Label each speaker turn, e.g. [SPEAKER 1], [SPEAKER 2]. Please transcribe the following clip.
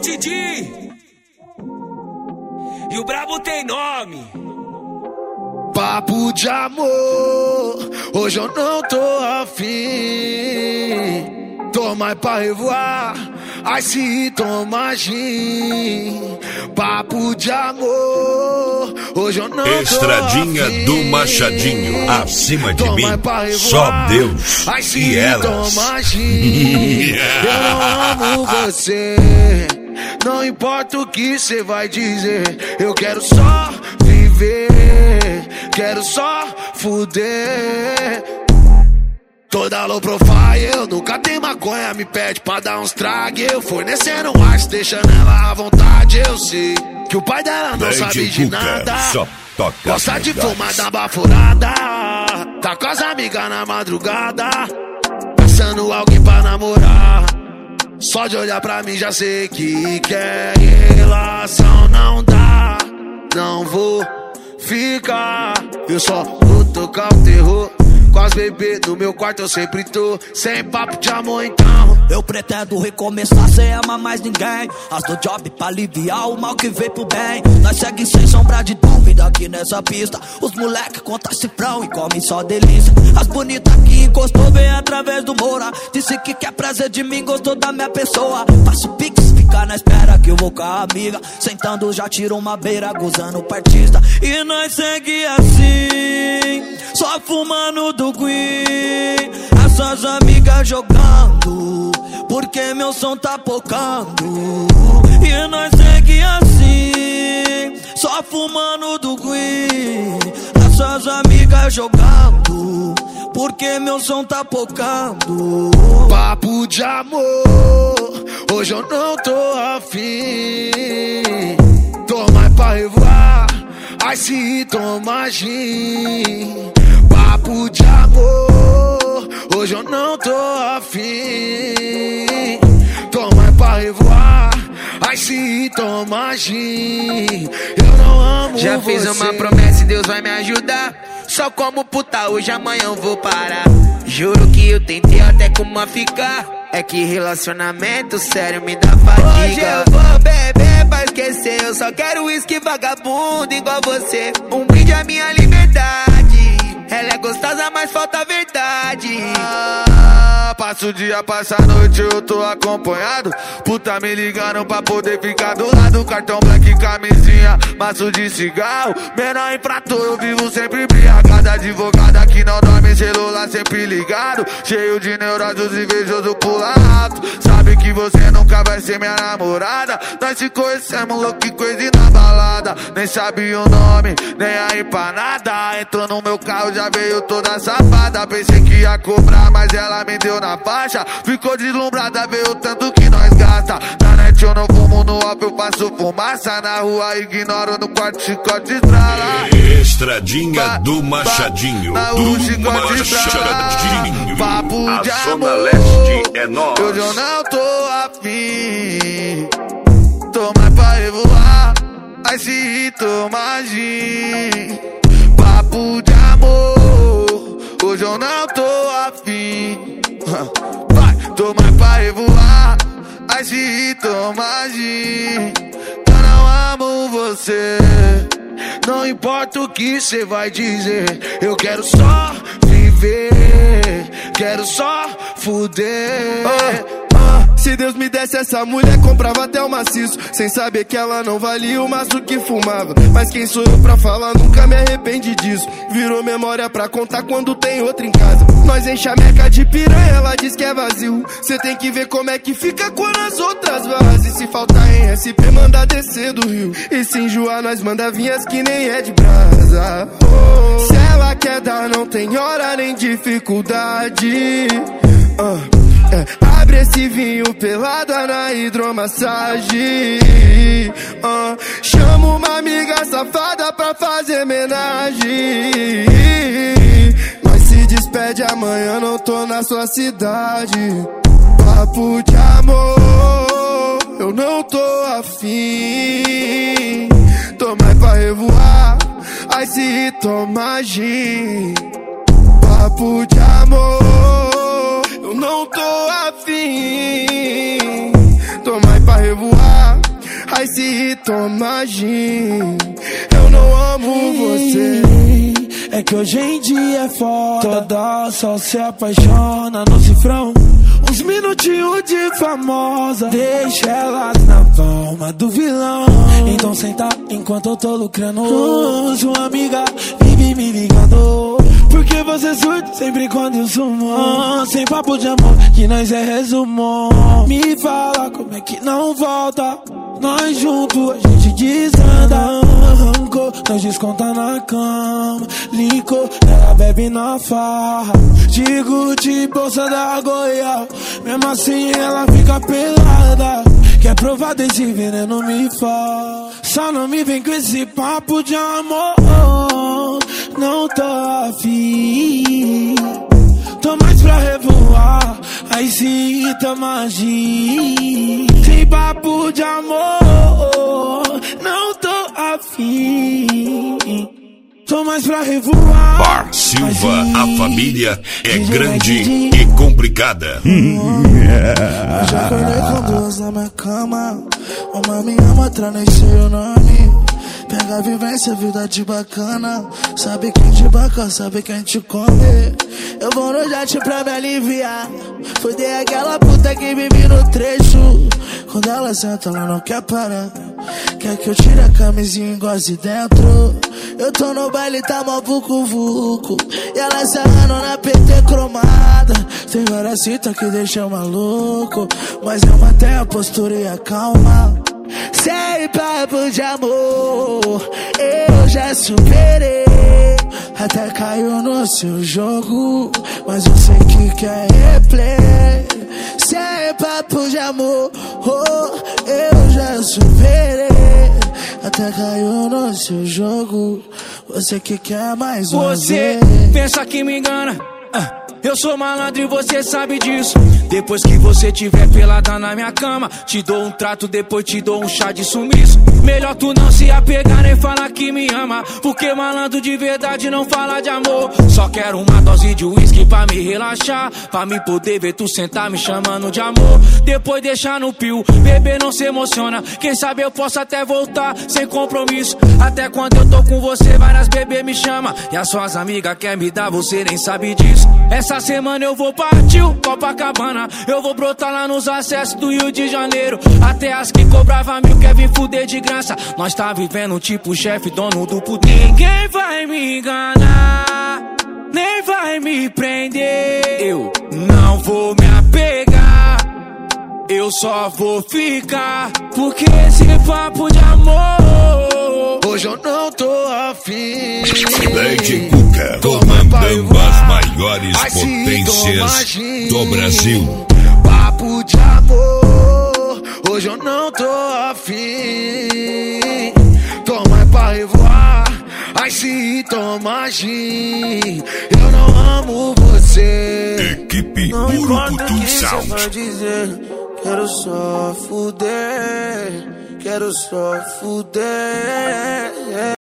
[SPEAKER 1] Didi. E o brabo tem nome.
[SPEAKER 2] Papo de amor, hoje eu não tô afim. Tô mais pra revoar, ai se toma gin. Papo de amor, hoje eu não
[SPEAKER 3] Estradinha
[SPEAKER 2] tô afim.
[SPEAKER 3] do Machadinho, acima de
[SPEAKER 2] Tô
[SPEAKER 3] mim,
[SPEAKER 2] mais pra revoar,
[SPEAKER 3] só Deus
[SPEAKER 2] ai se
[SPEAKER 3] e elas.
[SPEAKER 2] toma gin. Eu não amo você, não importa o que cê vai dizer. Eu quero só viver, quero só fuder. Toda low profile, eu nunca tenho maconha. Me pede pra dar uns trag, eu fornecendo um ice, deixando ela à vontade. Eu sei que o pai dela não sabe de nada,
[SPEAKER 3] só toca
[SPEAKER 2] gosta de fumar da baforada. Tá com as amigas na madrugada, caçando alguém pra namorar. Só de olhar pra mim já sei que quer relação. Não dá, não vou ficar. Eu só vou tocar o terror. Com as bebês no meu quarto eu sempre tô sem papo de amor, então
[SPEAKER 4] eu pretendo recomeçar sem amar mais ninguém. As do job pra aliviar o mal que veio pro bem. Nós segue sem sombra de dúvida aqui nessa pista. Os moleque conta cifrão e comem só delícia. As bonitas que encostou vem através do Moura. Disse que quer prazer de mim, gostou da minha pessoa. Faço pix, fica na espera que eu vou com a amiga. Sentando já tiro uma beira, gozando o partista. E nós segue assim, só fumando do Queen. Essas amigas jogando, porque meu som tá pocando. E nós segue assim, só fumando do Queen. Essas amigas jogando, porque meu som tá pocando.
[SPEAKER 2] Papo de amor, hoje eu não tô afim. Tô mais pra revoar, ai se toma gin. Papo de amor, hoje eu não tô afim. Tô mais pra revoar, ai se toma gin. Eu não amo
[SPEAKER 1] Já
[SPEAKER 2] você.
[SPEAKER 1] fiz uma promessa e Deus vai me ajudar. Só como puta hoje, amanhã eu vou parar. Juro que eu tentei até como a ficar. É que relacionamento sério me dá fadiga. Hoje eu vou beber pra esquecer. Eu só quero uísque vagabundo igual você. Um brinde à minha liberdade. Ela é gostosa, mas falta a verdade.
[SPEAKER 5] Passo o dia, passa a noite, eu tô acompanhado. Puta me ligando pra poder ficar do lado. Cartão black, camisinha, maço de cigarro. Menor infrator, eu vivo sempre embriagado. Advogada que não dorme, celular sempre ligado. Cheio de neuroses, invejoso pula alto. Sabe que você nunca vai ser minha namorada. Nós se conhecemos, louco e coisa na balada. Nem sabe o nome, nem aí pra nada. Entrou no meu carro, já veio toda safada. Pensei que ia cobrar, mas ela me deu na faixa. Ficou deslumbrada, vê o tanto que nós gasta. Na net eu não fumo, no off eu passo fumaça. Na rua ignoro, no quarto chicote estrala.
[SPEAKER 3] Estradinha do Machadinho,
[SPEAKER 5] na
[SPEAKER 3] do
[SPEAKER 5] rua chicote estrala.
[SPEAKER 3] Machadinho.
[SPEAKER 5] Papo de
[SPEAKER 3] A Zona
[SPEAKER 5] amor,
[SPEAKER 3] Leste é nós.
[SPEAKER 5] hoje eu não tô afim. Tô mais pra revoar, ai se toma gin. Papo de amor, hoje eu não tô afim. Vai, tô mais pra revoar, ai se toma gin. Eu não amo você,
[SPEAKER 2] não importa o que cê vai dizer. Eu quero só viver, quero só fuder.
[SPEAKER 6] Se Deus me desse essa mulher, comprava até o maciço, sem saber que ela não valia o maço que fumava. Mas quem sou eu pra falar, nunca me arrependi disso. Virou memória pra contar quando tem outra em casa. Nós enche a meca de piranha, ela diz que é vazio. Cê tem que ver como é que fica quando as outras vazam. E se faltar em SP, manda descer do rio. E se enjoar, nós manda vinhas que nem é de brasa. Se ela quer dar, não tem hora nem dificuldade. Abre esse vinho pelada na hidromassagem. Chama uma amiga safada pra fazer homenagem. Nós se despede amanhã, não tô na sua cidade. Papo de amor, eu não tô afim. Tô mais pra revoar, ai se toma gin. Papo de amor, eu não tô afim. Tô mais pra revoar, Ai, se toma gin, eu não amo você.
[SPEAKER 7] É que hoje em dia é foda, toda só se apaixona no cifrão. Uns minutinhos de famosa, deixa elas na palma do vilão. Então senta enquanto eu tô lucrando. Sua amiga vive me ligando, porque você surta sempre quando eu sumo. Sem papo de amor, que nós é resumo. Me fala como é que não volta. Nós juntos a gente desanda. Arrancou, nós desconta na cama. Licou, ela bebe na farra. Digo de bolsa da Goiás, mesmo assim ela fica pelada. Quer provar desse veneno, me fala. Só não me vem com esse papo de amor. Não tô afim. Tô mais pra revoar. Aí se toma gin. Sem papo de amor. Não tô afim. Tô mais pra revoar.
[SPEAKER 3] Bar Silva, a família é grande e complicada.
[SPEAKER 7] Eu já acordei com duas na minha cama. Uma me ama, outra nem sei o nome. Pega a vivência, vida de bacana. Sabe quem te banca, sabe quem te come. Eu vou no jet pra me aliviar. Fudei aquela puta que me viu no trecho. Quando ela senta, ela não quer parar. Quer que eu tire a camisinha e goze dentro. Eu tô no baile, tá mó vucu-vucu. E ela sarrando na PT cromada. Tem várias citas que deixam maluco, mas eu mantenho a postura e a calma. Sem papo de amor, eu já superei. Até caiu no seu jogo, mas eu sei que quer replay. Sem papo de amor, eu já superei. Até caiu no seu jogo, você que quer mais uma vez.
[SPEAKER 4] Você pensa que me engana, eu sou malandro e você sabe disso. Depois que você tiver pelada na minha cama, te dou um trato, depois te dou um chá de sumiço. Melhor tu não se apegar nem falar que me ama, porque malandro de verdade não fala de amor. Só quero uma dose de uísque pra me relaxar, pra me poder ver tu sentar me chamando de amor. Depois deixar no pio, bebê não se emociona. Quem sabe eu posso até voltar sem compromisso. Até quando eu tô com você, várias bebê me chama, e as suas amigas querem me dar, você nem sabe disso. Essa semana eu vou partir o Copacabana. Eu vou brotar lá nos acessos do Rio de Janeiro. Até as que cobrava mil quer vir fuder de graça. Nós tá vivendo tipo chefe, dono do puteiro. Ninguém vai me enganar, nem vai me prender. Eu não vou me apegar, eu só vou ficar, porque esse papo de amor
[SPEAKER 2] hoje eu não tô afim.
[SPEAKER 3] Lady Cuca, comandando as maiores potências do Brasil.
[SPEAKER 2] Papo de amor, hoje eu não tô afim. Toma pra revoar, ai se toma gin. Eu não amo você.
[SPEAKER 3] Equipe
[SPEAKER 2] Não importa o
[SPEAKER 3] Urucutum
[SPEAKER 2] que cê
[SPEAKER 3] Sound.
[SPEAKER 2] vai dizer, quero só fuder, quero só fuder.